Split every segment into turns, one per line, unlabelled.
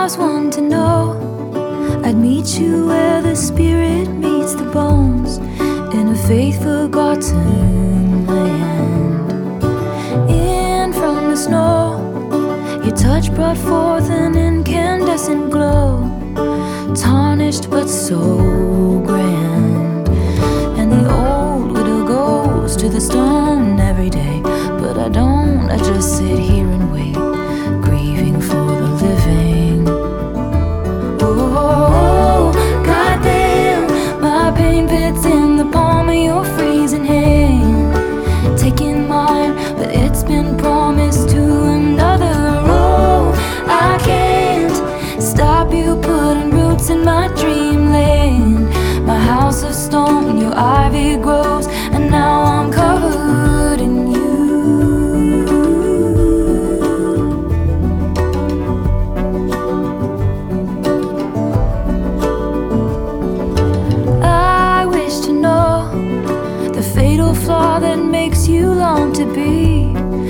was one to know I'd meet you where the spirit meets the bones, in a faith forgotten land. In from the snow, your touch brought forth an incandescent glow, tarnished but so grand. And the old widow goes to the stone every day, but I don't, I just sit here and wait, grieving for the living. Oh, goddamn, my pain fits in the palm of your freezing hand, taking mine, but it's been promised to another. Oh, I can't stop you putting roots in my dreamland. My house of stone, your ivy grows, and now I'm covered in you. I wish to know the fatal flaw that makes you long to be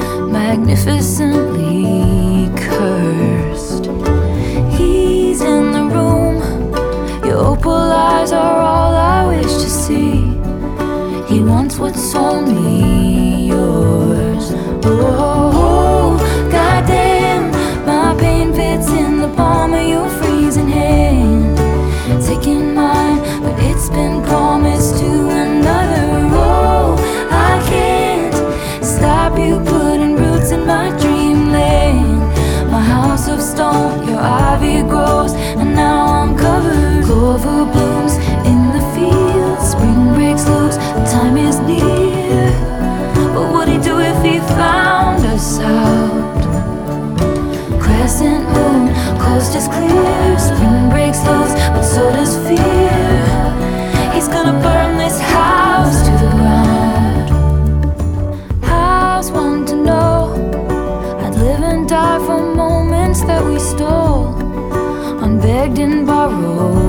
magnificently cursed. He's in the room, your opal eyes are all I wish to see. He wants what's only yours. Oh, goddamn, my pain fits in the palm of your freezing hand, taking mine, but it's been promised to another. Oh, I can't stop you putting roots in my dreamland. My house of stone, your ivy grows, and now I'm covered. Clover blooms in the fields, spring breaks loose, the time is near. What would he do if he found us out? Crescent moon, coast is clear, spring breaks loose, but so does fear. He's gonna burn this house to the ground. I was one to know I'd live and die for moments that we stole, unbegged and borrowed.